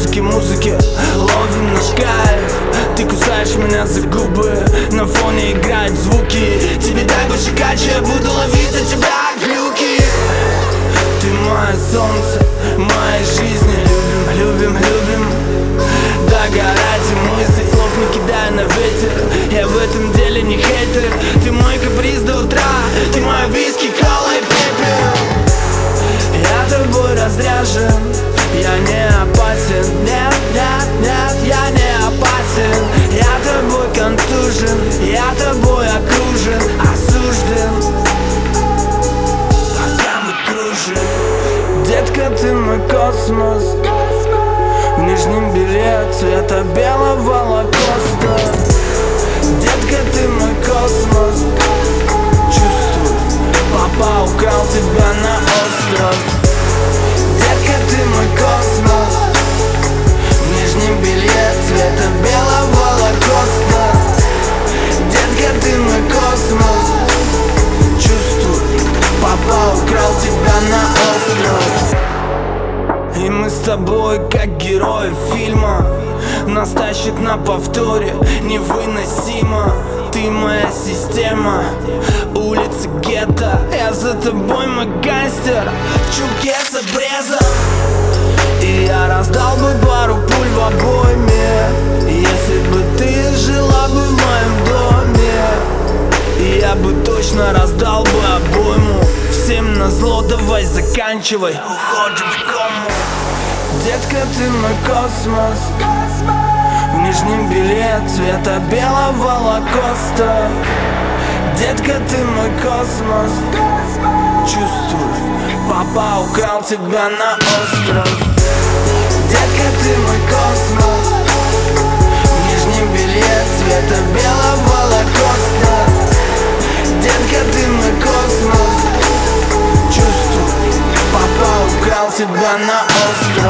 звуки музыки ловим наш кайф. Ты кусаешь меня за губы, на фоне играют звуки. Тебе дай больше кача, я буду ловить от тебя глюки. Ты мое солнце, моей жизни. Любим, любим, любим догорать, и мысли слов не кидая на ветер. Я в этом деле не хейтер. Ты мой каприз до утра, ты мой виски, кола и пепел. Я тобой разряжен, я не опасен. Нет, нет, нет, я не опасен. Я тобой контужен, я тобой окружен, осужден. Пока мы кружим. Детка, ты мой космос, в нижнем белье цвета белого лакоста. Детка, ты мой космос, чувствуй, папа украл тебя на остров. Детка, ты мой космос, в нижнем белье цвета белого лакоста. Детка, ты мой космос, чувствуй, папа украл тебя на остров. И мы с тобой как герои фильма, нас тащит на повторе, невыносимо. Ты моя система, улица гетто. Я за тобой мой гангстер, в чулке с обрезом. И я раздал бы пару пуль в обойме, если бы ты жила бы в моем доме. И я бы точно раздал бы обойму. Всем назло, давай заканчивай, уходим в кому. Детка, ты мой космос, в нижнем белье цвета белого лакоста. Детка, ты мой космос, чувствуй, папа украл тебя на остров. Детка, ты мой космос, в нижнем белье цвета белого лакоста. Детка, ты мой космос, чувствуй, папа украл тебя на остров.